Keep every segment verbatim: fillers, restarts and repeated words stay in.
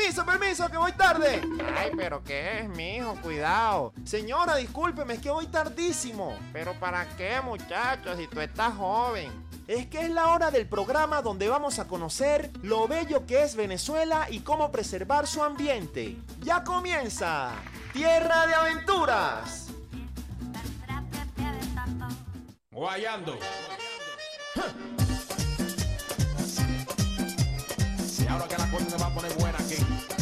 Permiso, permiso, que voy tarde. Ay, pero ¿qué es, mijo? Cuidado. Señora, discúlpeme, es que voy tardísimo. ¿Pero para qué, muchacho, si tú estás joven? Es que es la hora del programa donde vamos a conocer lo bello que es Venezuela y cómo preservar su ambiente. ¡Ya comienza! ¡Tierra de Aventuras! Guayando. Y ahora que la cosa se va a poner buena aquí.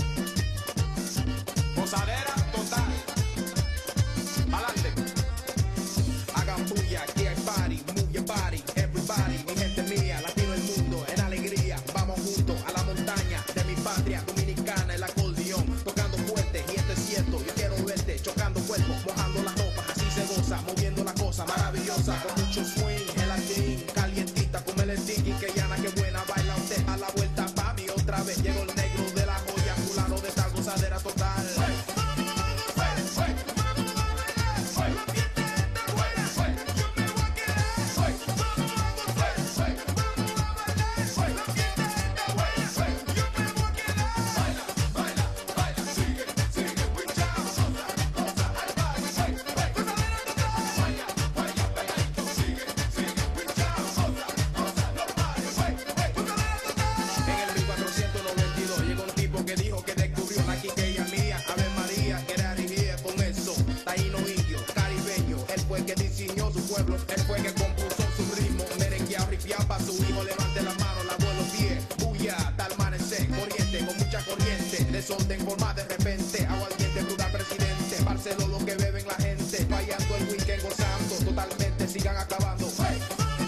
Posadera total. Pa'lante. Hagan bulla, aquí hay party, move your body, everybody. Mi gente mía, latino el mundo, en alegría. Vamos juntos a la montaña de mi patria dominicana, el acordeón, tocando fuerte, y esto es cierto. Yo quiero verte, chocando cuerpos, mojando las ropas, así se goza, moviendo la cosa maravillosa, con mucho swing, gelatín, calientita, como el sticky, que llana, que buena, baila usted a la vuelta, pa' mí otra vez. Llegó el negro de la joya, fulano de esta gozadera total. Desorden forma de repente, agua al diente, cruda presidente, Barceló lo que beben la gente, fallando el weekend, gozando totalmente, sigan acabando. Hey.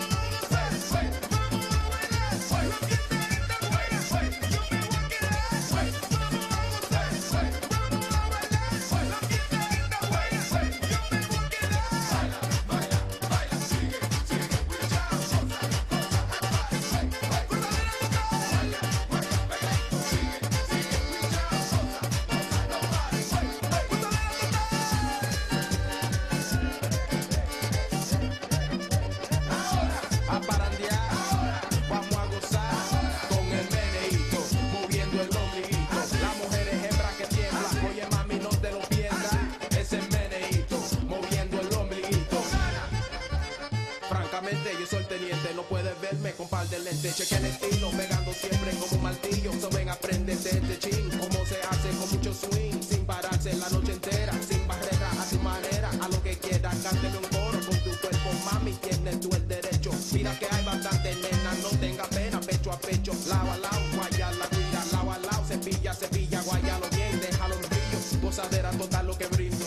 Cheque el estilo, pegando siempre como un martillo. So ven, apréndete este chin, cómo se hace con mucho swing, sin pararse la noche entera, sin barrera, a tu manera, a lo que quieras, cánteme un coro con tu cuerpo, mami, tienes tú el derecho. Mira que hay bastante nena, no tenga pena, pecho a pecho, lado a lado, guaya la guira, lado a lado, cepilla, cepilla, guayalo bien, déjalo en brillo, gozadera total lo que brindo.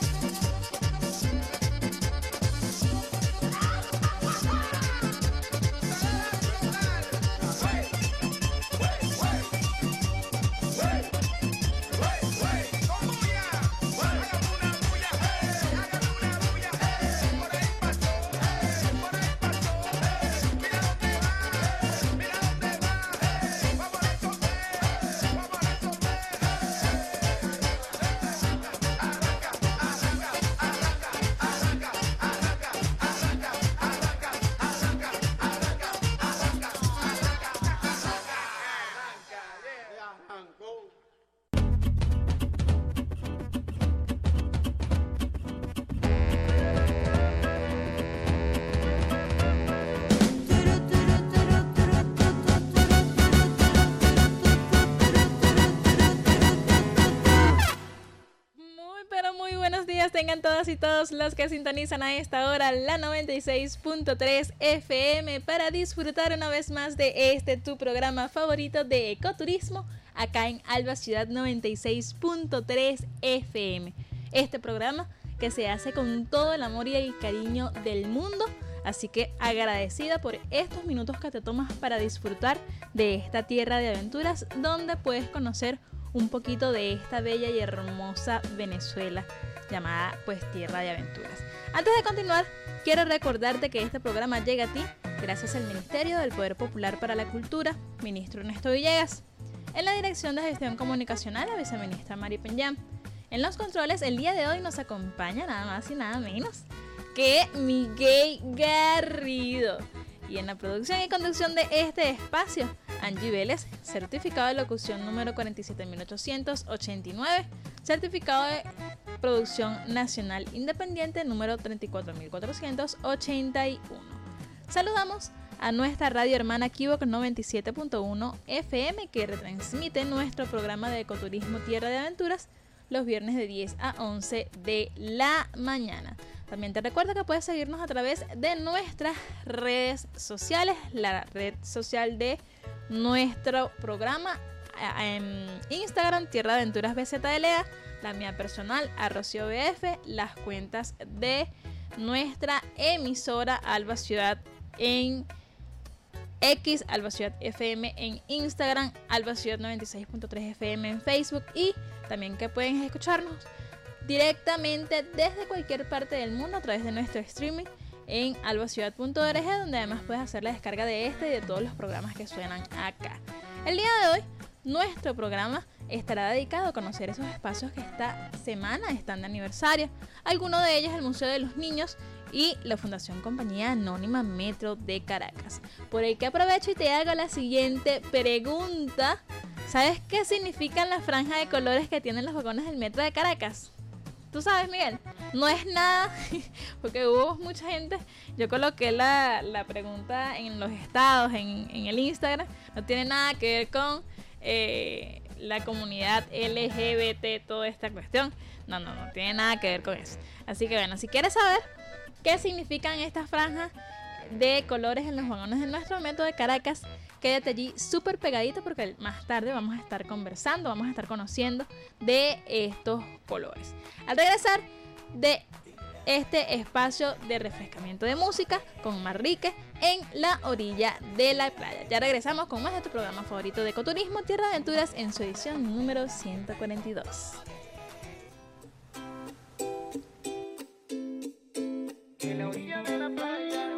Tengan todas y todos los que sintonizan a esta hora la noventa y seis punto tres F M para disfrutar una vez más de este tu programa favorito de ecoturismo acá en Alba Ciudad noventa y seis punto tres F M. Este programa que se hace con todo el amor y el cariño del mundo, así que agradecida por estos minutos que te tomas para disfrutar de esta tierra de aventuras donde puedes conocer un poquito de esta bella y hermosa Venezuela llamada pues Tierra de Aventuras. Antes de continuar, quiero recordarte que este programa llega a ti gracias al Ministerio del Poder Popular para la Cultura, ministro Ernesto Villegas. En la dirección de gestión comunicacional, la viceministra Mari Peñán. En los controles, el día de hoy nos acompaña nada más y nada menos que Miguel Garrido. Y en la producción y conducción de este espacio, Angie Vélez, certificado de locución número cuarenta y siete mil ochocientos ochenta y nueve, certificado de producción nacional independiente número treinta y cuatro mil cuatrocientos ochenta y uno. Saludamos a nuestra radio hermana Kibok noventa y siete punto uno F M, que retransmite nuestro programa de ecoturismo Tierra de Aventuras los viernes de diez a once de la mañana. También te recuerdo que puedes seguirnos a través de nuestras redes sociales, la red social de nuestro programa en Instagram, Tierra de Aventuras B Z L A, la mía personal, Arrocio B F, las cuentas de nuestra emisora Alba Ciudad en X, Alba Ciudad F M en Instagram, Alba Ciudad noventa y seis punto tres F M en Facebook, y también que pueden escucharnos directamente desde cualquier parte del mundo a través de nuestro streaming en albaciudad punto org, donde además puedes hacer la descarga de este y de todos los programas que suenan acá. El día de hoy, nuestro programa estará dedicado a conocer esos espacios que esta semana están de aniversario. Algunos de ellos el Museo de los Niños y la Fundación Compañía Anónima Metro de Caracas. Por el que aprovecho y te hago la siguiente pregunta. ¿Sabes qué significan las franjas de colores que tienen los vagones del Metro de Caracas? ¿Tú sabes, Miguel? No es nada, porque hubo mucha gente. Yo coloqué la, la pregunta en los estados, en, en el Instagram. No tiene nada que ver con eh, la comunidad L G B T, toda esta cuestión. No, no, no tiene nada que ver con eso. Así que bueno, si quieres saber qué significan estas franjas de colores en los vagones de nuestro Metro de Caracas, quédate allí súper pegadito, porque más tarde vamos a estar conversando, vamos a estar conociendo de estos colores. Al regresar de este espacio de refrescamiento de música con Marrique en la orilla de la playa. Ya regresamos con más de tu programa favorito de ecoturismo, Tierra de Aventuras, en su edición número ciento cuarenta y dos. En la orilla de la playa,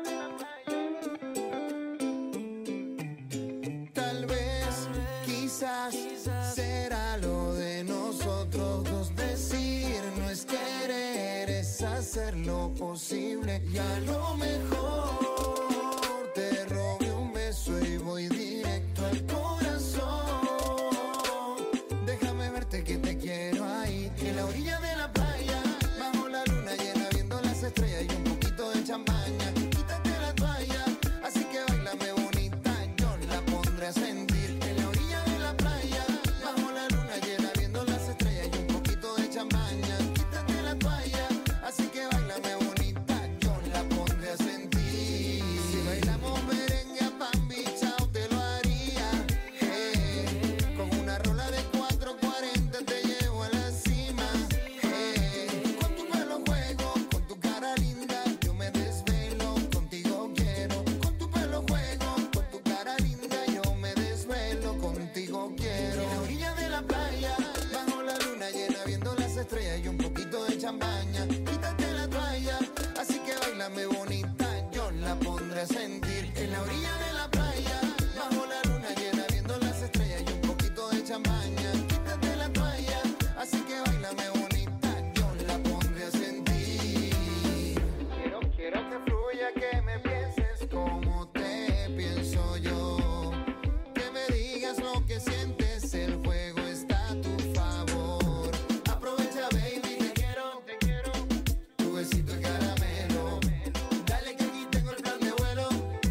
tal vez, quizás, será lo de nosotros dos. Decir no es querer, es hacer lo posible. Y a lo mejor te robé un beso y voy directo al corazón. Déjame verte que te quiero ahí, en la orilla de la playa, bajo la luna llena, viendo las estrellas y un poquito de champaña. Quítate la toalla, así que bailame bonita, yo la pondré a sentir. En la orilla de la playa, bajo la luna llena, viendo las estrellas y un poquito de champaña. Quítate la toalla, así que bailame bonita, yo la pondré a sentir. Si bailamos merengue a pan bichao, te lo haría, hey. Con una rola de cuatro cuarenta te llevo a la cima, hey. Con tu pelo juego, con tu cara linda, yo me desvelo, contigo quiero. Con tu pelo juego, con tu cara linda, yo me desvelo, contigo quiero. En la orilla de la playa, bajo la luna llena, viendo las estrellas y un poquito de champaña. Quítate la toalla, así que bailame bonita, yo la pondré a sentir. En la orilla de la playa, bajo la luna llena, viendo las estrellas y un poquito de champaña. Quítate la toalla, así que bailame bonita, yo la pondré a sentir. Quiero, quiero que fluya, que me pienses como te pienso yo. Que me digas lo que sientes, el fuego está a tu favor. Aprovecha, baby, te quiero, te quiero. Tu besito es caramelo. Dale que aquí tengo el plan de vuelo.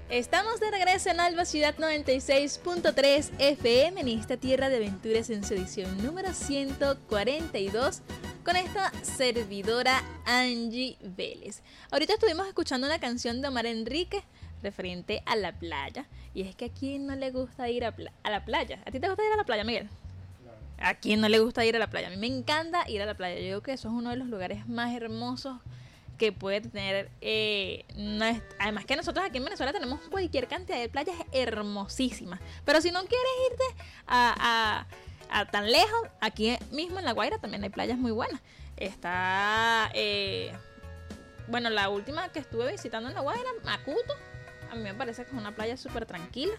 Estamos de regreso en Alba Ciudad noventa y seis punto tres F M en esta tierra de aventuras en su edición número ciento cuarenta y dos con esta servidora Angie Vélez. Ahorita estuvimos escuchando una canción de Omar Enrique referente a la playa, y es que a quién no le gusta ir a, pla- a la playa. ¿A ti te gusta ir a la playa, Miguel? ¿A quién no le gusta ir a la playa? A mí me encanta ir a la playa. Yo digo que eso es uno de los lugares más hermosos que puede tener, eh, nuestra, además que nosotros aquí en Venezuela tenemos cualquier cantidad de playas hermosísimas, pero si no quieres irte a, a, a tan lejos, aquí mismo en La Guaira también hay playas muy buenas. Está, eh, bueno, la última que estuve visitando en La Guaira, Macuto, a mí me parece que es una playa súper tranquila.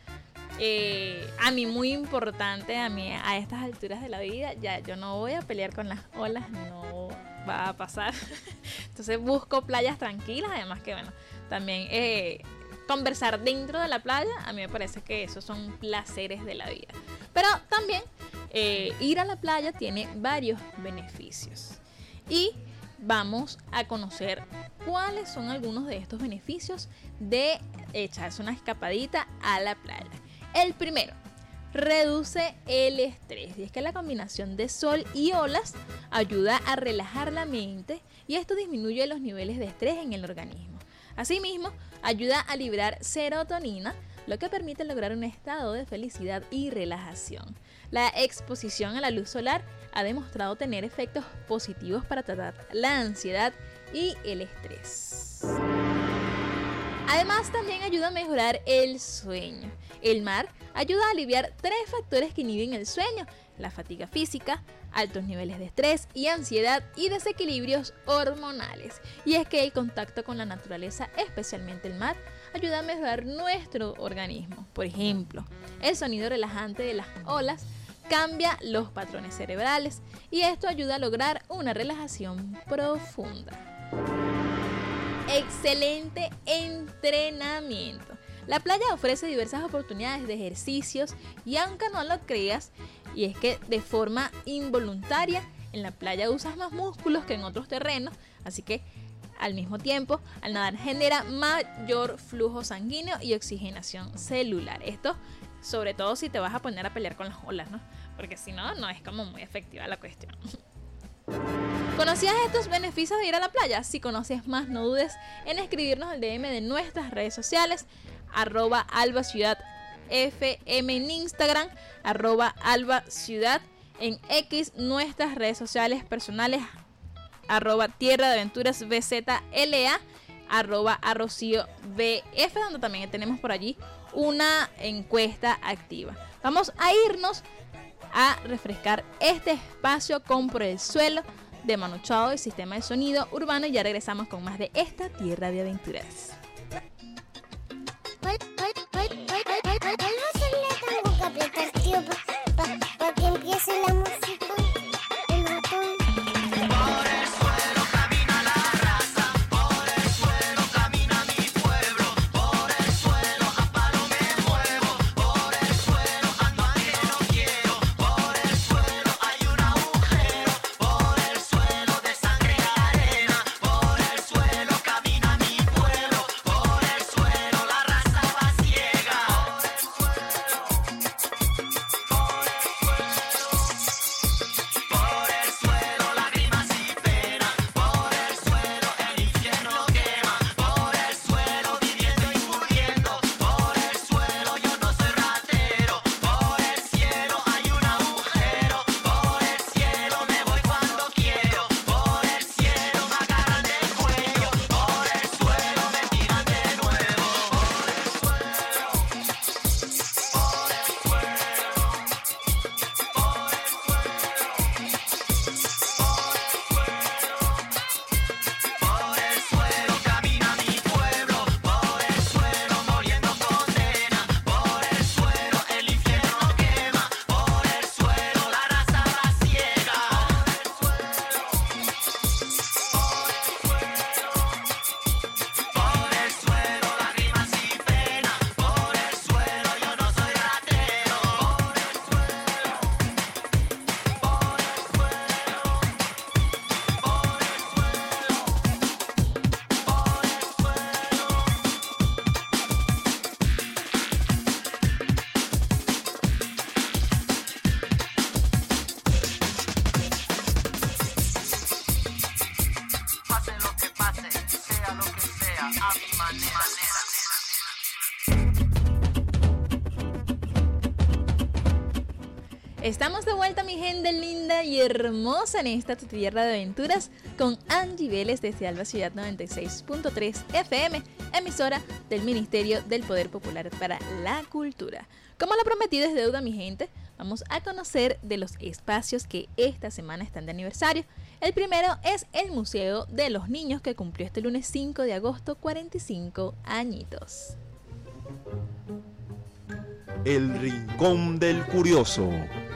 Eh, a mí muy importante, a mí a estas alturas de la vida, ya yo no voy a pelear con las olas, no va a pasar. Entonces busco playas tranquilas, además que bueno, también eh, conversar dentro de la playa, a mí me parece que esos son placeres de la vida. Pero también eh, ir a la playa tiene varios beneficios y vamos a conocer cuáles son algunos de estos beneficios de echarse una escapadita a la playa. El primero, reduce el estrés, y es que la combinación de sol y olas ayuda a relajar la mente y esto disminuye los niveles de estrés en el organismo. Asimismo, ayuda a liberar serotonina, lo que permite lograr un estado de felicidad y relajación. La exposición a la luz solar ha demostrado tener efectos positivos para tratar la ansiedad y el estrés. Además, también ayuda a mejorar el sueño. El mar ayuda a aliviar tres factores que inhiben el sueño: la fatiga física, altos niveles de estrés y ansiedad y desequilibrios hormonales. Y es que el contacto con la naturaleza, especialmente el mar, ayuda a mejorar nuestro organismo. Por ejemplo, el sonido relajante de las olas cambia los patrones cerebrales y esto ayuda a lograr una relajación profunda. Excelente entrenamiento. La playa ofrece diversas oportunidades de ejercicios y aunque no lo creas, y es que de forma involuntaria en la playa usas más músculos que en otros terrenos, así que al mismo tiempo al nadar genera mayor flujo sanguíneo y oxigenación celular. Esto sobre todo si te vas a poner a pelear con las olas, ¿no? Porque si no, no es como muy efectiva la cuestión. ¿Conocías estos beneficios de ir a la playa? Si conoces más, no dudes en escribirnos al D M de nuestras redes sociales, arroba Alba Ciudad F M en Instagram, arroba Alba Ciudad en X, nuestras redes sociales personales, arroba Tierra de Aventuras B Z L A, arroba Arrocío B F, donde también tenemos por allí una encuesta activa. Vamos a irnos a refrescar este espacio con Por el Suelo de Manu Chao y Sistema de Sonido Urbano y ya regresamos con más de esta Tierra de Aventuras. Para que empiece la música, el ratón. Por el suelo camina la raza, por el suelo camina mi pueblo, por el suelo a palo me muevo, por el suelo ando a que no quiero, por el suelo hay un agujero, por el suelo de sangre y arena, por el suelo camina mi pueblo, por el suelo la raza va ciega. Estamos de vuelta, mi gente linda y hermosa, en esta tu tierra de aventuras con Angie Vélez desde Alba Ciudad noventa y seis punto tres F M, emisora del Ministerio del Poder Popular para la Cultura. Como lo prometido es deuda, mi gente, vamos a conocer de los espacios que esta semana están de aniversario. El primero es el Museo de los Niños, que cumplió este lunes cinco de agosto cuarenta y cinco añitos. El Rincón del Curioso.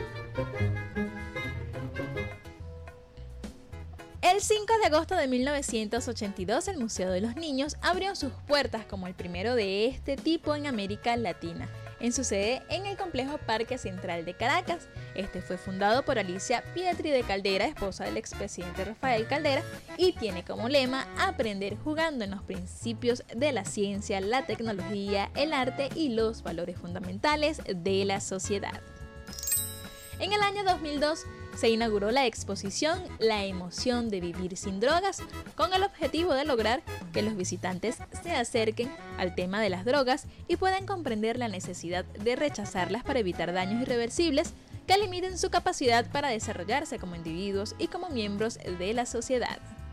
El cinco de agosto de mil novecientos ochenta y dos, el Museo de los Niños abrió sus puertas como el primero de este tipo en América Latina, en su sede en el complejo Parque Central de Caracas. Este fue fundado por Alicia Pietri de Caldera, esposa del expresidente Rafael Caldera, y tiene como lema aprender jugando en los principios de la ciencia, la tecnología, el arte y los valores fundamentales de la sociedad. En el año dos mil dos se inauguró la exposición La emoción de vivir sin drogas, con el objetivo de lograr que los visitantes se acerquen al tema de las drogas y puedan comprender la necesidad de rechazarlas para evitar daños irreversibles que limiten su capacidad para desarrollarse como individuos y como miembros de la sociedad.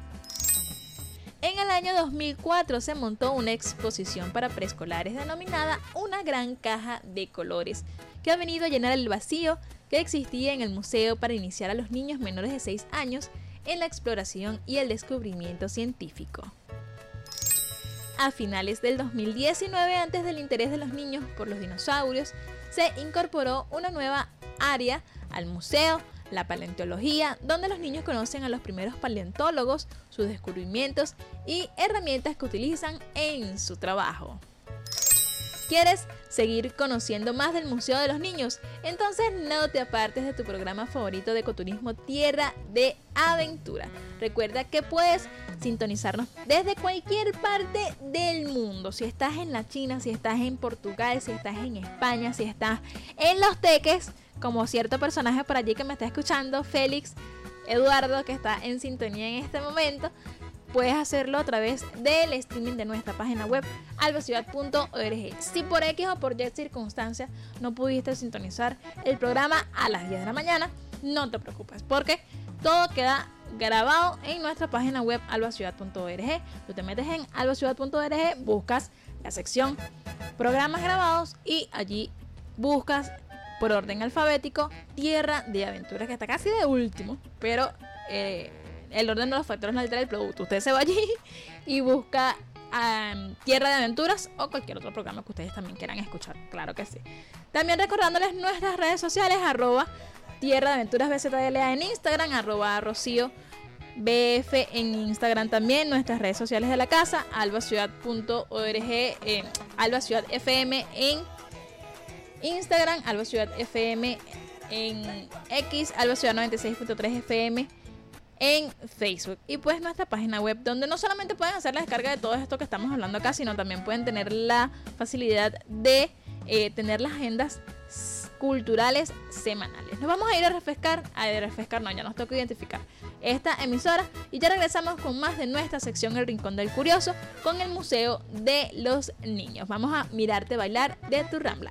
En el año dos mil cuatro se montó una exposición para preescolares denominada Una gran caja de colores, que ha venido a llenar el vacío que existía en el museo para iniciar a los niños menores de seis años en la exploración y el descubrimiento científico. A finales del dos mil diecinueve, antes del interés de los niños por los dinosaurios, se incorporó una nueva área al museo, la paleontología, donde los niños conocen a los primeros paleontólogos, sus descubrimientos y herramientas que utilizan en su trabajo. ¿Quieres seguir conociendo más del Museo de los Niños? Entonces no te apartes de tu programa favorito de ecoturismo, Tierra de Aventura. Recuerda que puedes sintonizarnos desde cualquier parte del mundo. Si estás en la China, si estás en Portugal, si estás en España, si estás en Los Teques, como cierto personaje por allí que me está escuchando, Félix Eduardo, que está en sintonía en este momento, puedes hacerlo a través del streaming de nuestra página web alba ciudad punto org. Si por X o por Y circunstancia no pudiste sintonizar el programa a las diez de la mañana, no te preocupes, porque todo queda grabado en nuestra página web alba ciudad punto org. Tú te metes en alba ciudad punto org, buscas la sección programas grabados y allí buscas por orden alfabético Tierra de Aventuras, que está casi de último, pero eh, el orden de los factores no altera el producto. Usted se va allí y busca um, Tierra de Aventuras o cualquier otro programa que ustedes también quieran escuchar, claro que sí. También recordándoles nuestras redes sociales, arroba Tierra de Aventuras B Z L A en Instagram, arroba Rocío B F en Instagram también, nuestras redes sociales de la casa, alba ciudad punto org, eh, Alba Ciudad F M en Instagram, Alba Ciudad F M en X, Alba Ciudad noventa y seis punto tres F M en Facebook, y pues nuestra página web, donde no solamente pueden hacer la descarga de todo esto que estamos hablando acá, sino también pueden tener la facilidad de eh, tener las agendas culturales semanales. Nos vamos a ir a refrescar, a refrescar, no, ya nos toca identificar esta emisora y ya regresamos con más de nuestra sección El Rincón del Curioso con el Museo de los Niños. Vamos a mirarte bailar de tu Rambla.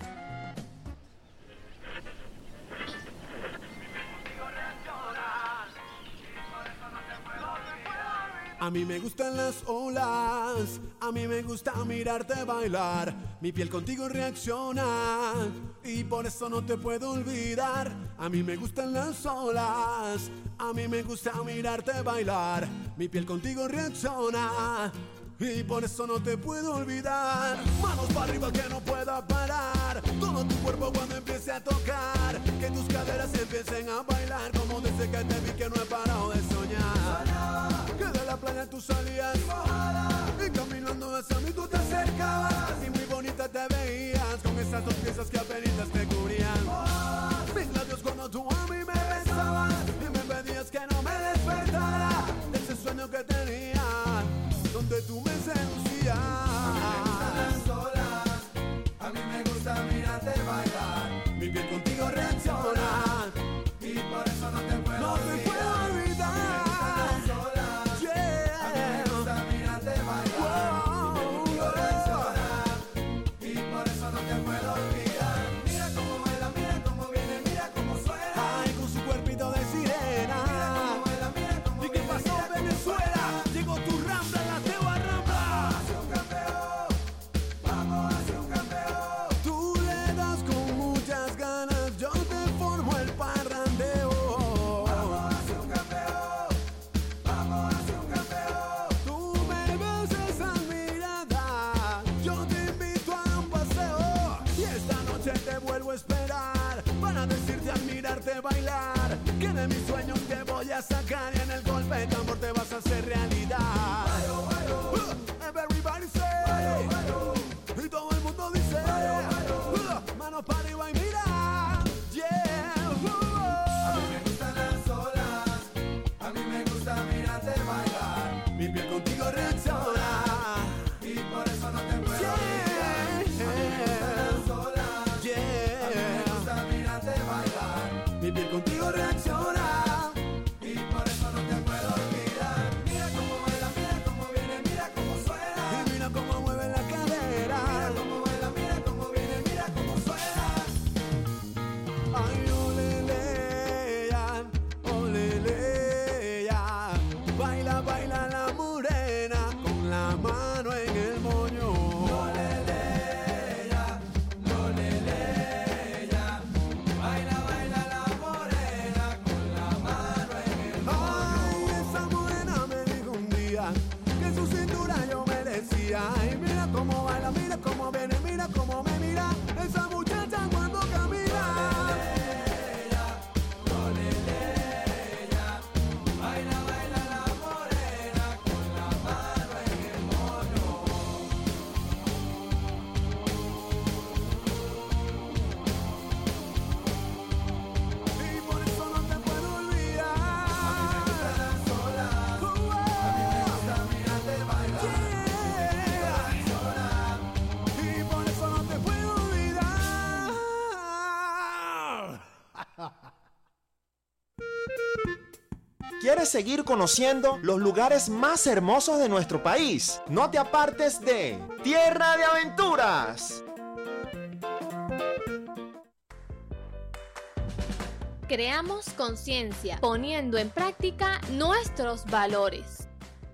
A mí me gustan las olas, a mí me gusta mirarte bailar, mi piel contigo reacciona y por eso no te puedo olvidar. A mí me gustan las olas, a mí me gusta mirarte bailar, mi piel contigo reacciona y por eso no te puedo olvidar. Manos para arriba que no pueda parar, todo tu cuerpo cuando empiece a tocar, que tus caderas empiecen a bailar, como desde que te vi que no he parado de soñar. Que de la playa tú salías y caminando hacia mí tú te acercabas y muy bonita te veías con esas dos piezas que apenas te cubrían mis labios cuando tú a mí me besabas y me pedías que no me despertara de ese sueño que tenía donde tú me seducías. A mí me gusta mirarte bailar, mi piel contigo reacciona y por eso no te puedo no olvidar. Te puedo olvidar. Yeah. A mí me gusta mirarte bailar, oh, mi piel contigo reacciona ¿Quieres seguir conociendo los lugares más hermosos de nuestro país? No te apartes de Tierra de Aventuras. Creamos conciencia, poniendo en práctica nuestros valores.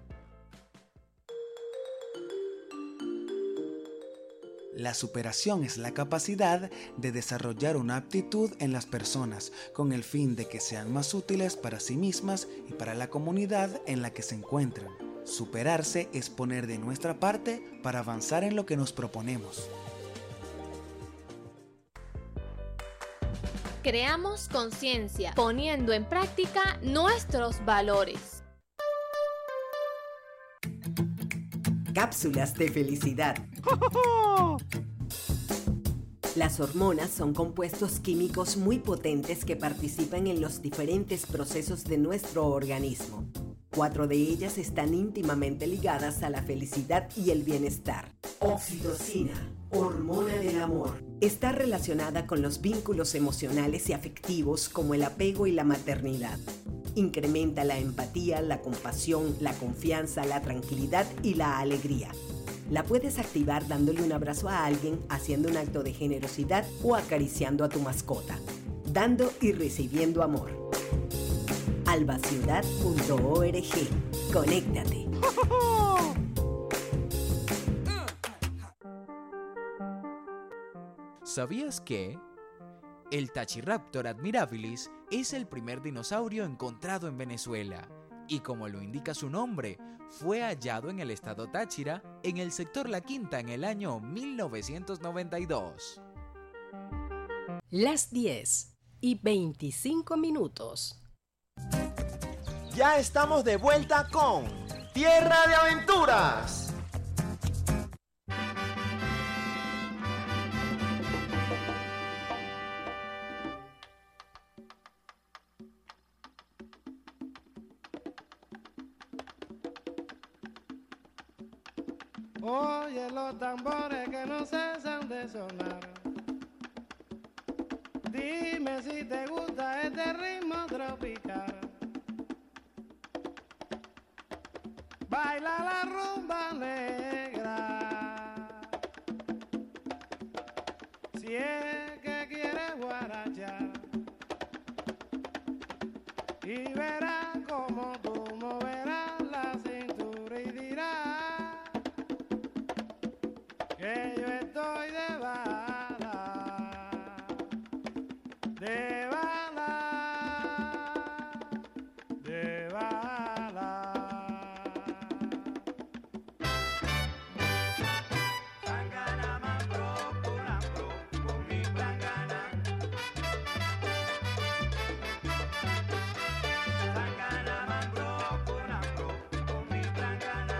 La superación es la capacidad de desarrollar una aptitud en las personas con el fin de que sean más útiles para sí mismas y para la comunidad en la que se encuentran. Superarse es poner de nuestra parte para avanzar en lo que nos proponemos. Creamos conciencia, poniendo en práctica nuestros valores. Cápsulas de felicidad. Las hormonas son compuestos químicos muy potentes que participan en los diferentes procesos de nuestro organismo. Cuatro de ellas están íntimamente ligadas a la felicidad y el bienestar. Oxitocina, hormona del amor. Está relacionada con los vínculos emocionales y afectivos como el apego y la maternidad. Incrementa la empatía, la compasión, la confianza, la tranquilidad y la alegría. La puedes activar dándole un abrazo a alguien, haciendo un acto de generosidad o acariciando a tu mascota. Dando y recibiendo amor. albaciudad punto org. Conéctate. ¿Sabías que? El Tachiraptor admirabilis es el primer dinosaurio encontrado en Venezuela y, como lo indica su nombre, fue hallado en el estado Táchira, en el sector La Quinta, en el año mil novecientos noventa y dos. Las diez y veinticinco minutos. Ya estamos de vuelta con Tierra de Aventuras. Oye los tambores que no cesan de sonar. Dime si te gusta este ritmo tropical. Baila la rumba negra. Si es que quieres guarachar. Y verás como tú moverás la cintura y dirás que yo estoy de bala, de bala, de bala. Sangana mambro, curambro, con mi plangana. Sangana mambro, curambro, con mi plangana.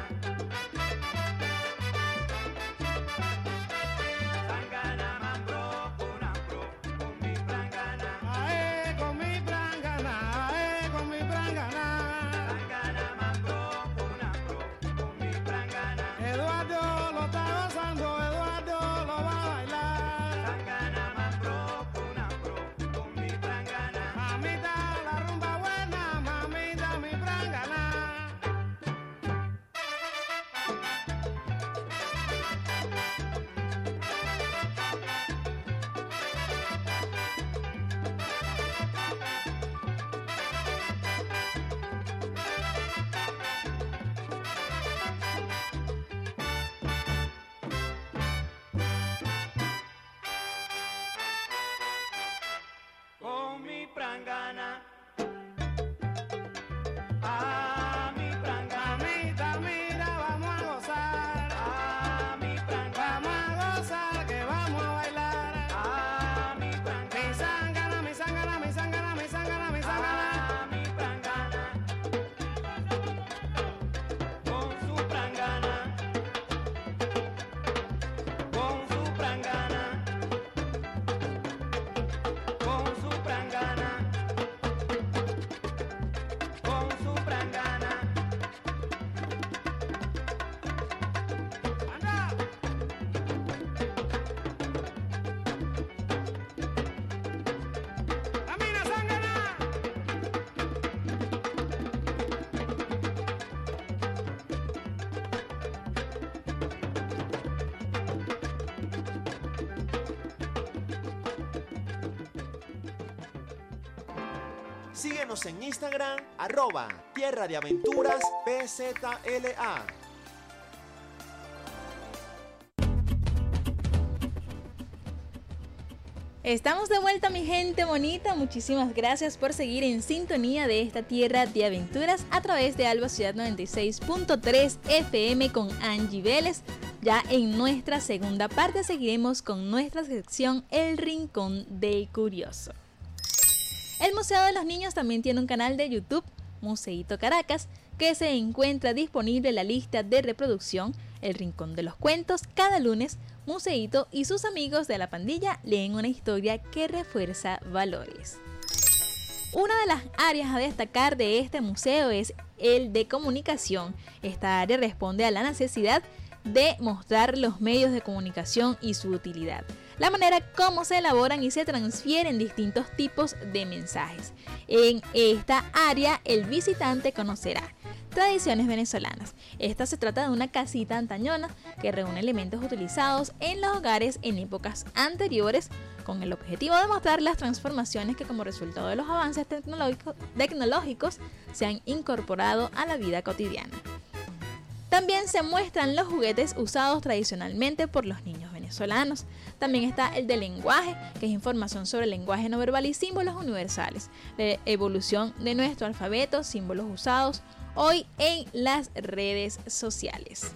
Síguenos en Instagram, arroba Tierra de Aventuras P Z L A. Estamos de vuelta, mi gente bonita. Muchísimas gracias por seguir en sintonía de esta Tierra de Aventuras a través de Alba Ciudad noventa y seis punto tres F M con Angie Vélez. Ya en nuestra segunda parte seguiremos con nuestra sección El Rincón del Curioso. El Museo de los Niños también tiene un canal de YouTube, Museíto Caracas, que se encuentra disponible en la lista de reproducción El Rincón de los Cuentos. Cada lunes, Museíto y sus amigos de la pandilla leen una historia que refuerza valores. Una de las áreas a destacar de este museo es el de comunicación. Esta área responde a la necesidad de mostrar los medios de comunicación y su utilidad, la manera como se elaboran y se transfieren distintos tipos de mensajes. En esta área, el visitante conocerá tradiciones venezolanas. Esta se trata de una casita antañona que reúne elementos utilizados en los hogares en épocas anteriores, con el objetivo de mostrar las transformaciones que como resultado de los avances tecnológicos, tecnológicos se han incorporado a la vida cotidiana. También se muestran los juguetes usados tradicionalmente por los niños venezolanos. También está el de lenguaje, que es información sobre el lenguaje no verbal y símbolos universales, la evolución de nuestro alfabeto, símbolos usados hoy en las redes sociales.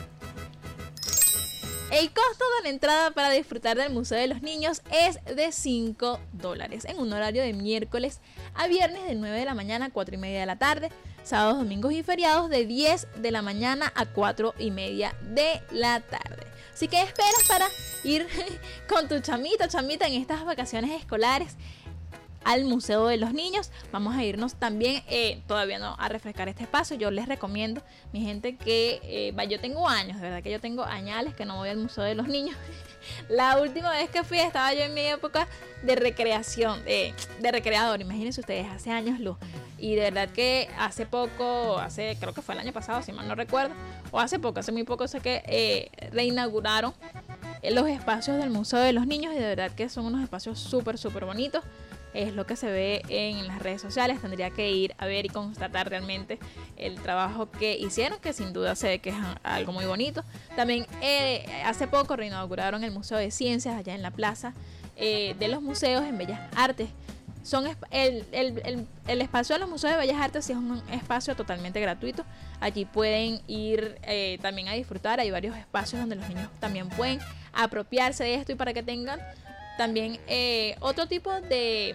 El costo de la entrada para disfrutar del Museo de los Niños es de cinco dólares en un horario de miércoles a viernes de nueve de la mañana a cuatro y media de la tarde, sábados, domingos y feriados de diez de la mañana a cuatro y media de la tarde. Así que esperas para ir con tu chamita, chamita en estas vacaciones escolares al Museo de los Niños. Vamos a irnos también, eh, todavía no, a refrescar este espacio. Yo les recomiendo, mi gente, que eh, va, yo tengo años, de verdad que yo tengo añales que no voy al Museo de los Niños. La última vez que fui estaba yo en mi época de recreación, de, de recreador, imagínense ustedes, hace años luz. Y de verdad que hace poco, hace creo que fue el año pasado, si mal no recuerdo, o hace poco, hace muy poco sé que eh, reinauguraron los espacios del Museo de los Niños y de verdad que son unos espacios súper, súper bonitos. Es lo que se ve en las redes sociales. Tendría que ir a ver y constatar realmente el trabajo que hicieron, que sin duda se ve que es algo muy bonito. También eh, hace poco reinauguraron el Museo de Ciencias allá en la plaza eh, de los museos en Bellas Artes. Son el, el, el, el espacio de los museos de Bellas Artes sí es un espacio totalmente gratuito. Allí pueden ir eh, también a disfrutar. Hay varios espacios donde los niños también pueden apropiarse de esto y para que tengan también eh, otro tipo de,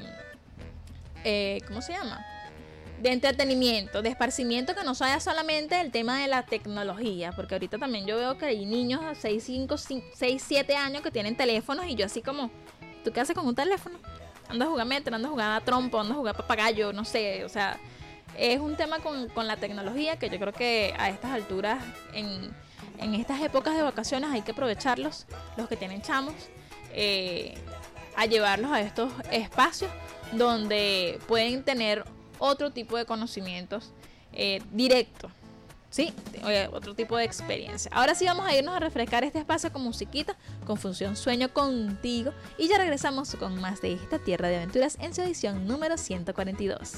eh, ¿cómo se llama? De entretenimiento, de esparcimiento, que no sea solamente el tema de la tecnología, porque ahorita también yo veo que hay niños de seis, cinco, seis, siete años que tienen teléfonos y yo así como, ¿tú qué haces con un teléfono? Ando a jugar metro, ando a jugar a trompo, ando a jugar papagayo, no sé, o sea, es un tema con, con la tecnología que yo creo que a estas alturas, en, en estas épocas de vacaciones hay que aprovecharlos, los que tienen chamos, Eh, a llevarlos a estos espacios donde pueden tener otro tipo de conocimientos eh, directos, ¿sí? Eh, otro tipo de experiencia. Ahora sí vamos a irnos a refrescar este espacio con musiquita, con Función Sueño Contigo, y ya regresamos con más de esta Tierra de Aventuras en su edición número ciento cuarenta y dos.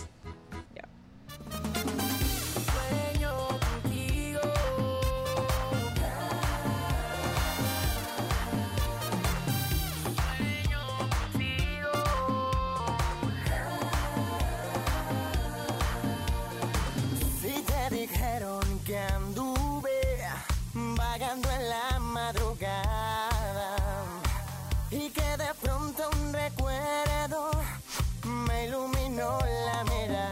Que anduve vagando en la madrugada y que de pronto un recuerdo me iluminó la mirada.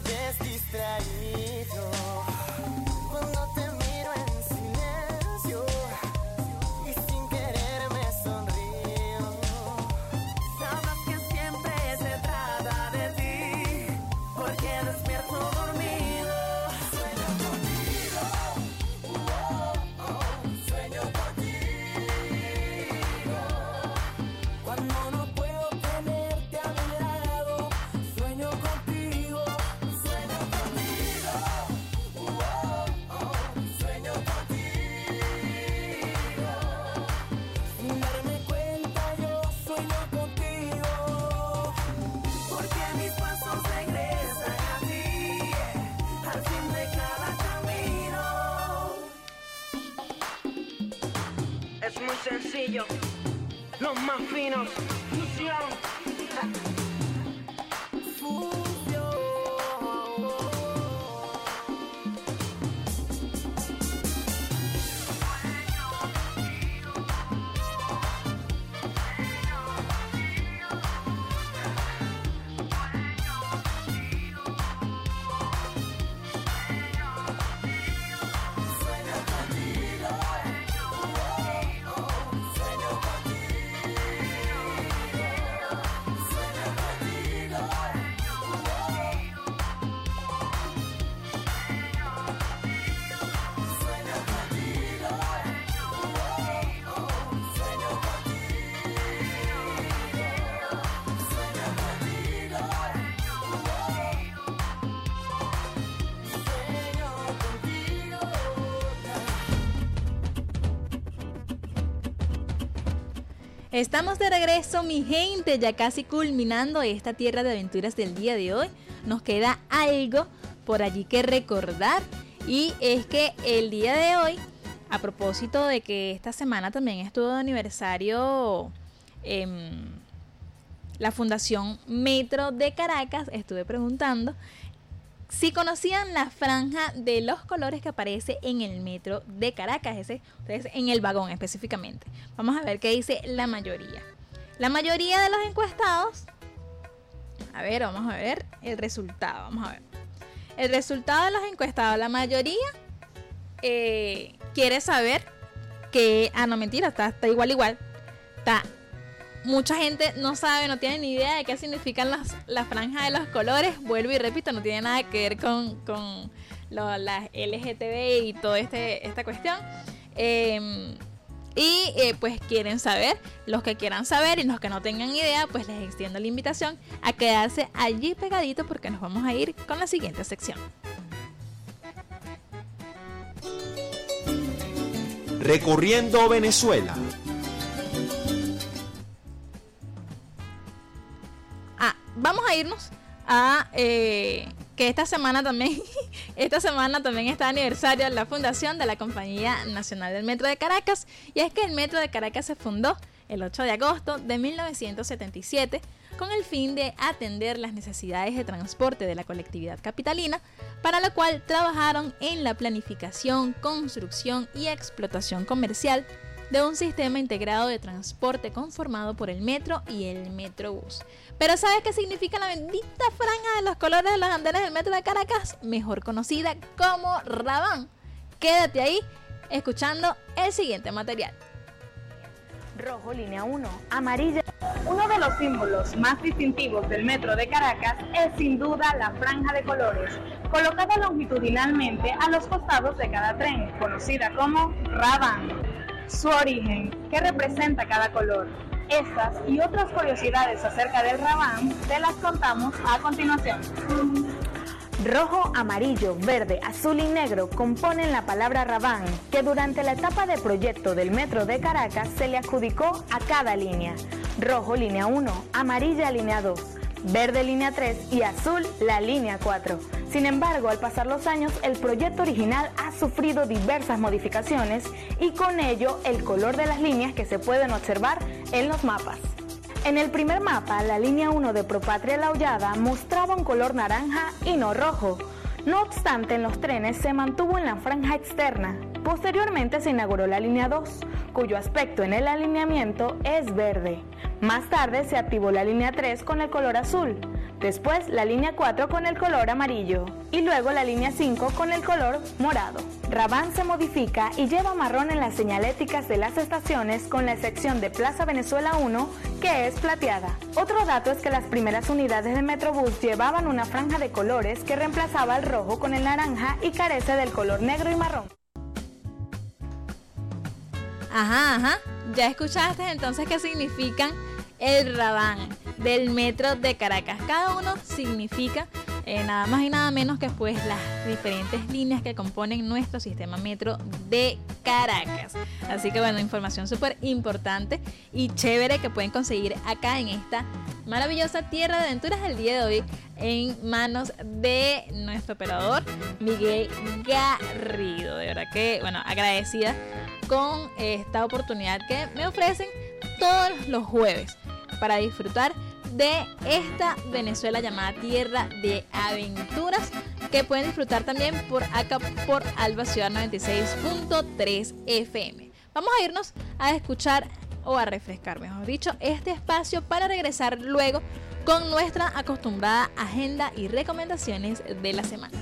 ves distraído cuando te miro en silencio y sin querer me sonrío. Sabrás que siempre se trata de ti, porque despierto dormido. Sueño contigo, oh, oh, sueño contigo. Cuando no puedo tenerte a mi lado, sueño contigo, sueño contigo, oh, oh, sueño contigo. Sin darme cuenta yo sueño contigo, porque mis pasos regresan a ti, al fin de cada camino. Es muy sencillo, los más finos, fusión. Estamos de regreso, mi gente, ya casi culminando esta tierra de aventuras del día de hoy. Nos queda algo por allí que recordar, y es que el día de hoy, a propósito de que esta semana también estuvo de aniversario eh, la Fundación Metro de Caracas, estuve preguntando si conocían la franja de los colores que aparece en el metro de Caracas, ese, entonces en el vagón específicamente. Vamos a ver qué dice la mayoría. La mayoría de los encuestados, a ver, vamos a ver el resultado, vamos a ver. El resultado de los encuestados, la mayoría eh, quiere saber que, ah no mentira, está, está igual igual, está. Mucha gente no sabe, no tiene ni idea de qué significan las, la franja de los colores. Vuelvo y repito, no tiene nada que ver con, con lo, las L G T B y toda este, esta cuestión. Eh, y eh, pues quieren saber, los que quieran saber y los que no tengan idea, pues les extiendo la invitación a quedarse allí pegadito, porque nos vamos a ir con la siguiente sección. Recorriendo Venezuela. Vamos a irnos a eh, que esta semana también esta semana también está de aniversario la fundación de la Compañía Nacional del Metro de Caracas, y es que el Metro de Caracas se fundó el ocho de agosto de mil novecientos setenta y siete con el fin de atender las necesidades de transporte de la colectividad capitalina, para lo cual trabajaron en la planificación, construcción y explotación comercial de un sistema integrado de transporte conformado por el metro y el metrobús. Pero ¿sabes qué significa la bendita franja de los colores de los andenes del metro de Caracas? Mejor conocida como Rabán. Quédate ahí escuchando el siguiente material. Rojo, línea uno, amarilla. Uno de los símbolos más distintivos del metro de Caracas es sin duda la franja de colores, colocada longitudinalmente a los costados de cada tren, conocida como Rabán. Su origen, ¿qué representa cada color? Estas y otras curiosidades acerca del Rabán te las contamos a continuación. Rojo, amarillo, verde, azul y negro componen la palabra Rabán, que durante la etapa de proyecto del Metro de Caracas se le adjudicó a cada línea. Rojo, línea uno, amarilla, línea dos, verde, línea tres y azul, la línea cuatro. Sin embargo, al pasar los años, el proyecto original ha sufrido diversas modificaciones y con ello el color de las líneas que se pueden observar en los mapas. En el primer mapa, la línea uno de Propatria La Hollada mostraba un color naranja y no rojo. No obstante, en los trenes se mantuvo en la franja externa. Posteriormente se inauguró la línea dos, cuyo aspecto en el alineamiento es verde. Más tarde se activó la línea tres con el color azul. después la línea cuatro con el color amarillo y luego la línea cinco con el color morado. Rabán se modifica y lleva marrón en las señaléticas de las estaciones con la excepción de Plaza Venezuela uno, que es plateada. Otro dato es que las primeras unidades de Metrobús llevaban una franja de colores que reemplazaba el rojo con el naranja y carece del color negro y marrón. Ajá, ajá. Ya escuchaste entonces qué significan el Rabán del Metro de Caracas. Cada uno significa eh, nada más y nada menos que pues las diferentes líneas que componen nuestro sistema Metro de Caracas. Así que bueno, información súper importante y chévere que pueden conseguir acá en esta maravillosa tierra de aventuras el día de hoy en manos de nuestro operador Miguel Garrido. De verdad que, bueno, agradecida con esta oportunidad que me ofrecen todos los jueves para disfrutar de esta Venezuela llamada Tierra de Aventuras, que pueden disfrutar también por acá por Alba Ciudad noventa y seis punto tres F M. Vamos a irnos a escuchar o a refrescar, mejor dicho, este espacio para regresar luego con nuestra acostumbrada agenda y recomendaciones de la semana.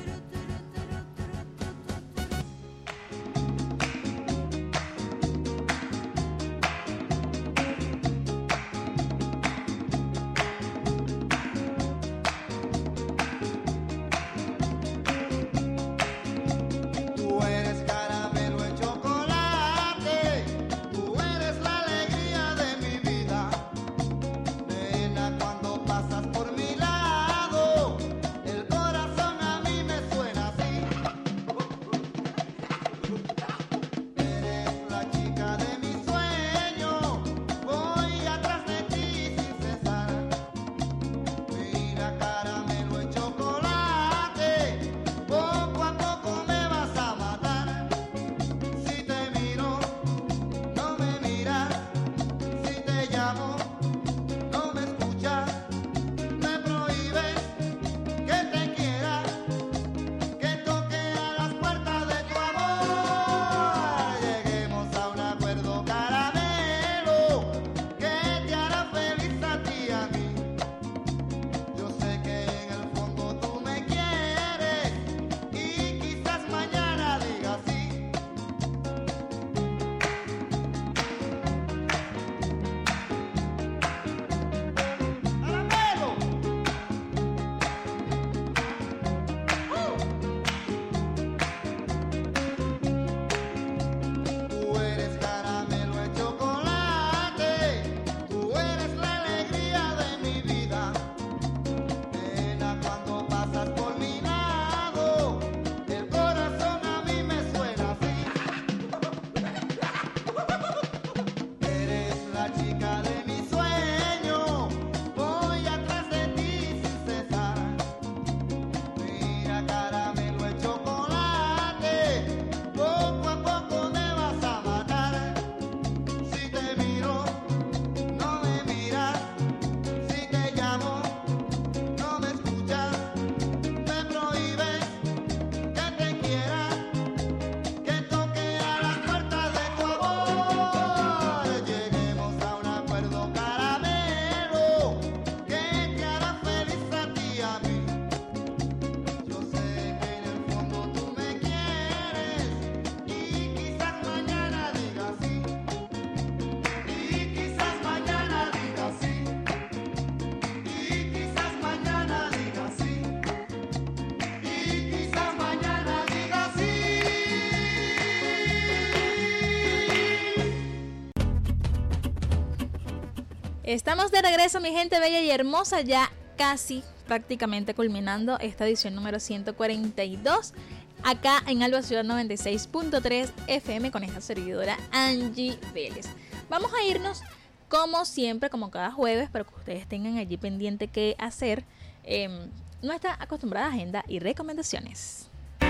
Estamos de regreso, mi gente bella y hermosa, ya casi prácticamente culminando esta edición número ciento cuarenta y dos acá en Alba Ciudad noventa y seis punto tres F M con esta servidora Angie Vélez. Vamos a irnos como siempre, como cada jueves, pero que ustedes tengan allí pendiente qué hacer, eh, nuestra acostumbrada agenda y recomendaciones.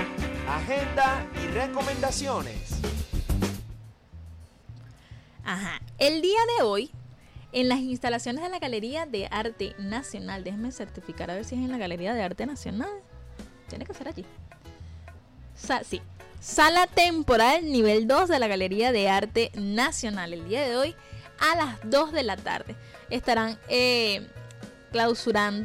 Agenda y recomendaciones. Ajá, el día de hoy en las instalaciones de la Galería de Arte Nacional, déjenme certificar a ver si es en la Galería de Arte Nacional, tiene que ser allí. Sa- sí, Sala Temporal Nivel dos de la Galería de Arte Nacional. El día de hoy, a las dos de la tarde, estarán eh, clausurando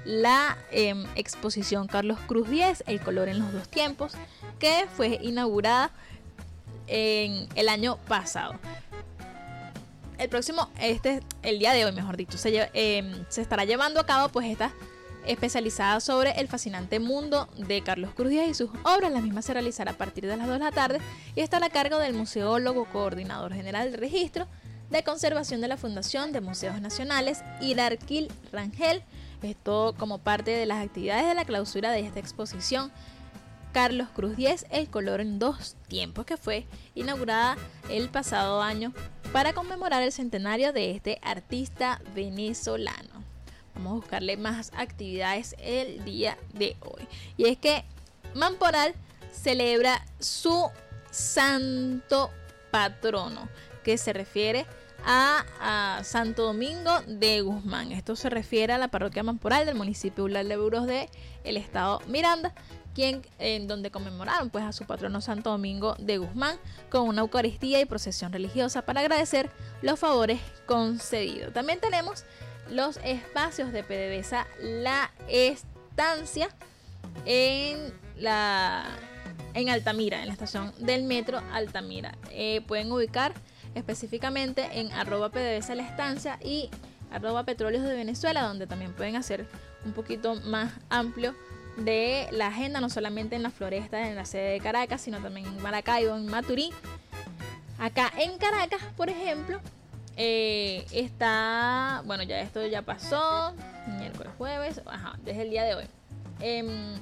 la eh, exposición Carlos Cruz diez, El color en los dos tiempos, que fue inaugurada en el año pasado. El próximo, este, el día de hoy, mejor dicho, se, lle- eh, se estará llevando a cabo pues esta especializada sobre el fascinante mundo de Carlos Cruz diez y sus obras. La misma se realizará a partir de las dos de la tarde y estará a cargo del museólogo, coordinador general del registro de conservación de la Fundación de Museos Nacionales, Irarquil Rangel. Esto como parte de las actividades de la clausura de esta exposición Carlos Cruz diez, El color en dos tiempos, que fue inaugurada el pasado año para conmemorar el centenario de este artista venezolano. Vamos a buscarle más actividades el día de hoy. Y es que Mamporal celebra su santo patrono, que se refiere a, a Santo Domingo de Guzmán. Esto se refiere a la parroquia Mamporal del municipio Ular de Burgos de el estado Miranda, quien en donde conmemoraron pues a su patrono Santo Domingo de Guzmán con una eucaristía y procesión religiosa para agradecer los favores concedidos. También tenemos los espacios de PDVSA La Estancia en la en Altamira, en la estación del metro Altamira. Eh, pueden ubicar específicamente en arroba PDVSA La Estancia y arroba Petróleos de Venezuela, donde también pueden hacer un poquito más amplio de la agenda, no solamente en la Floresta, en la sede de Caracas, sino también en Maracaibo, en Maturín. Acá en Caracas, por ejemplo, eh, está, bueno, ya esto ya pasó, miércoles, jueves, ajá, desde el día de hoy. Eh,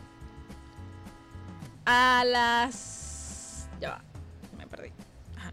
a las, ya va, me perdí. Ajá.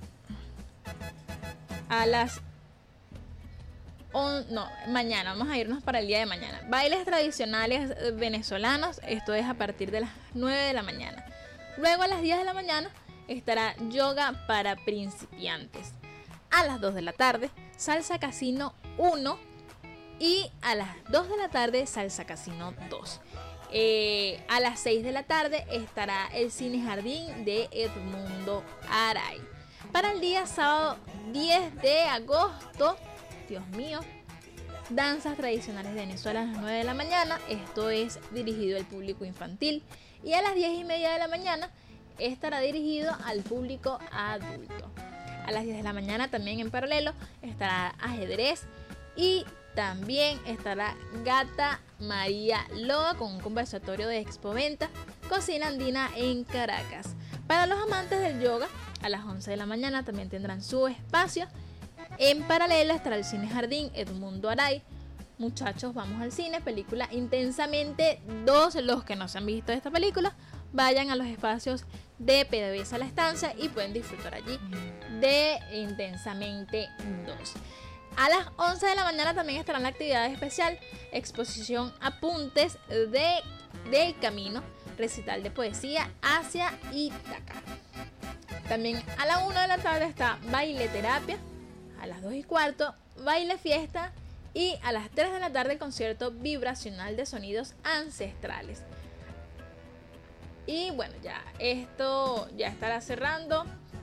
A las On, no, mañana, vamos a irnos para el día de mañana. Bailes tradicionales venezolanos, esto es a partir de las nueve de la mañana. Luego a las diez de la mañana estará yoga para principiantes. A las dos de la tarde, Salsa Casino uno y a las dos de la tarde, Salsa Casino dos. Eh, a las seis de la tarde estará el Cine Jardín de Edmundo Aray. Para el día sábado diez de agosto, Dios mío, danzas tradicionales de Venezuela a las nueve de la mañana. Esto es dirigido al público infantil. Y a las diez y media de la mañana estará dirigido al público adulto. A las diez de la mañana también en paralelo estará ajedrez. Y también estará Gata María Loa con un conversatorio de Expoventa, Cocina Andina en Caracas. Para los amantes del yoga, a las once de la mañana también tendrán su espacio. En paralelo estará el Cine Jardín Edmundo Aray. Muchachos, vamos al cine, película Intensamente dos. Los que no se han visto esta película, vayan a los espacios de PDVSA La Estancia y pueden disfrutar allí de Intensamente dos. A las once de la mañana también estará la actividad especial Exposición Apuntes de del Camino, recital de poesía hacia Ítaca. También a la una de la tarde está Baile Terapia. A las dos y cuarto, Baile Fiesta. Y a las tres de la tarde, el concierto vibracional de sonidos ancestrales. Y bueno, ya esto ya estará cerrando.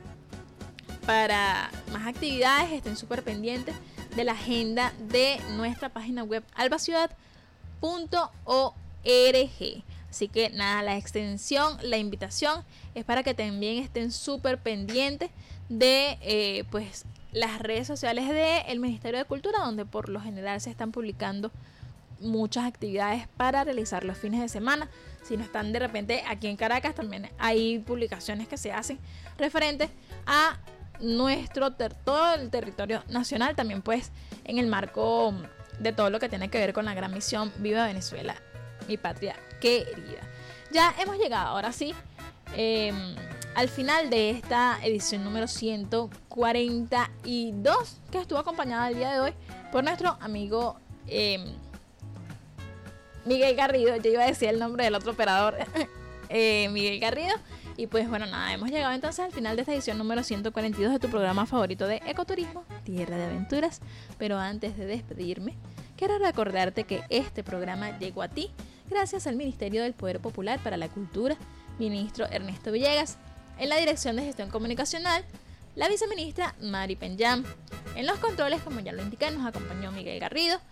Para más actividades, estén súper pendientes de la agenda de nuestra página web alba ciudad punto org. Así que nada, la extensión, la invitación es para que también estén súper pendientes de eh, pues las redes sociales del Ministerio de Cultura, donde por lo general se están publicando muchas actividades para realizar los fines de semana. Si no están de repente aquí en Caracas, también hay publicaciones que se hacen referentes a nuestro ter- todo el territorio nacional, también pues en el marco de todo lo que tiene que ver con la gran misión Viva Venezuela, mi patria querida. Ya hemos llegado, ahora sí, eh, al final de esta edición número ciento cuarenta y dos, que estuvo acompañada el día de hoy por nuestro amigo eh, Miguel Garrido. Yo iba a decir el nombre del otro operador, eh, Miguel Garrido. Y pues bueno, nada, hemos llegado entonces al final de esta edición número ciento cuarenta y dos de tu programa favorito de ecoturismo, Tierra de Aventuras. Pero antes de despedirme, quiero recordarte que este programa llegó a ti gracias al Ministerio del Poder Popular para la Cultura, ministro Ernesto Villegas. En la Dirección de Gestión Comunicacional, la viceministra Mari Penyam. En los controles, como ya lo indiqué, nos acompañó Miguel Garrido.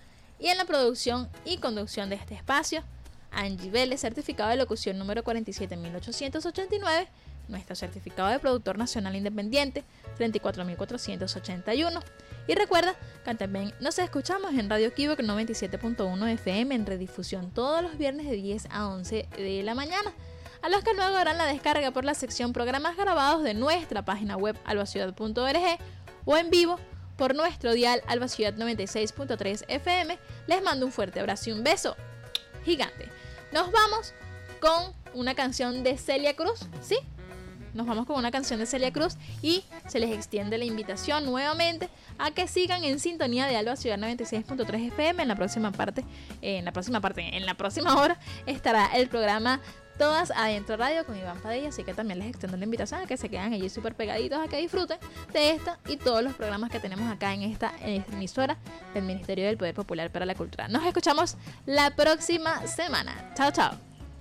Y en la producción y conducción de este espacio, Angie Vélez, certificado de locución número cuarenta y siete mil ochocientos ochenta y nueve, nuestro certificado de productor nacional independiente treinta y cuatro mil cuatrocientos ochenta y uno. Y recuerda que también nos escuchamos en Radio Equívoc noventa y siete punto uno F M en redifusión todos los viernes de diez a once de la mañana, a los que luego harán la descarga por la sección programas grabados de nuestra página web albaciudad punto org o en vivo por nuestro dial Albaciudad noventa y seis punto tres F M. Les mando un fuerte abrazo y un beso gigante. Nos vamos con una canción de Celia Cruz, ¿sí? Nos vamos con una canción de Celia Cruz y se les extiende la invitación nuevamente a que sigan en sintonía de Alba Ciudad noventa y seis punto tres F M. En la próxima parte, eh, en la próxima parte, en la próxima hora estará el programa Todas Adentro Radio con Iván Padilla, así que también les extiendo la invitación a que se quedan allí súper pegaditos, a que disfruten de esta y todos los programas que tenemos acá en esta, en esta emisora del Ministerio del Poder Popular para la Cultura. Nos escuchamos la próxima semana. Chao, chao.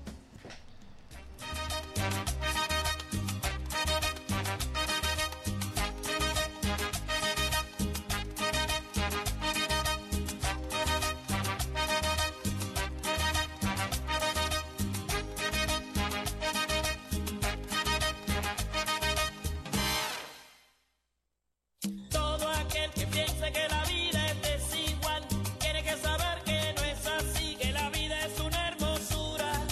Todo aquel que piense que la vida es desigual tiene que saber que no es así, que la vida es una hermosura.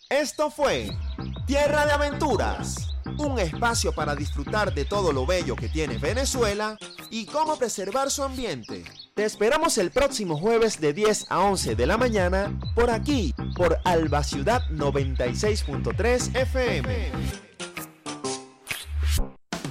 Esto fue Tierra de Aventuras, un espacio para disfrutar de todo lo bello que tiene Venezuela y cómo preservar su ambiente. Te esperamos el próximo jueves de diez a once de la mañana por aquí, por Alba Ciudad noventa y seis punto tres F M.